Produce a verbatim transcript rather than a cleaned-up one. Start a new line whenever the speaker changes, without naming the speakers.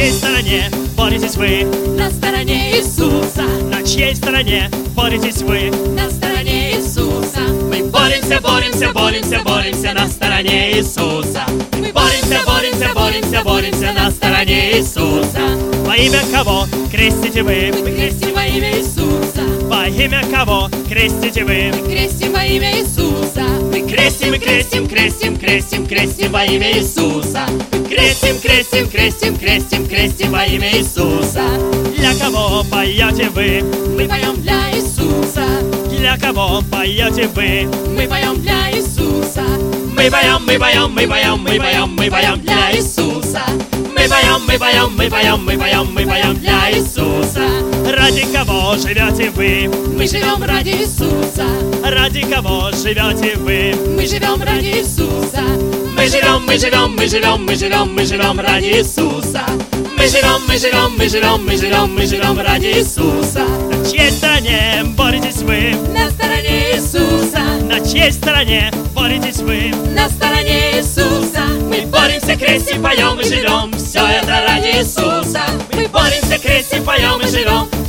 чьей стороне боретесь вы?
На стороне Иисуса.
На чьей стороне боретесь вы?
На стороне Иисуса.
Мы боремся, боремся, боремся, боремся на стороне Иисуса. Мы боремся, боремся, боремся, боремся на стороне Иисуса. Во имя кого крестите вы?
Мы крестим во имя Иисуса.
Во имя кого крестите вы?
Мы крестим во имя Иисуса.
Мы крестим, крестим, крестим, крестим, крестим во имя Иисуса. Мы крестим, крестим, крестим, крестим, крестим во имя Иисуса. Для кого поете вы?
Мы поем для Иисуса.
Для кого поете вы?
Мы поем для Иисуса.
Мы поем, мы поем, мы поем, мы поем, мы поем для Иисуса. Мы поем, мы поем, мы поем, мы поем, мы поем для Иисуса. Ради кого живете вы?
Мы живем ради Иисуса.
Ради кого живете вы?
Мы живем ради Иисуса.
Мы живем, мы живем, мы живем, мы живем, мы живем ради Иисуса. Мы живем, мы живем, мы живем, мы живем, мы живем ради Иисуса. На чьей стороне боретесь вы?
На стороне Иисуса.
На чьей стороне боретесь вы?
На стороне Иисуса.
Мы боремся, крестим, поем и живем. Все это ради Иисуса. Мы боремся, крестим, поем и живем.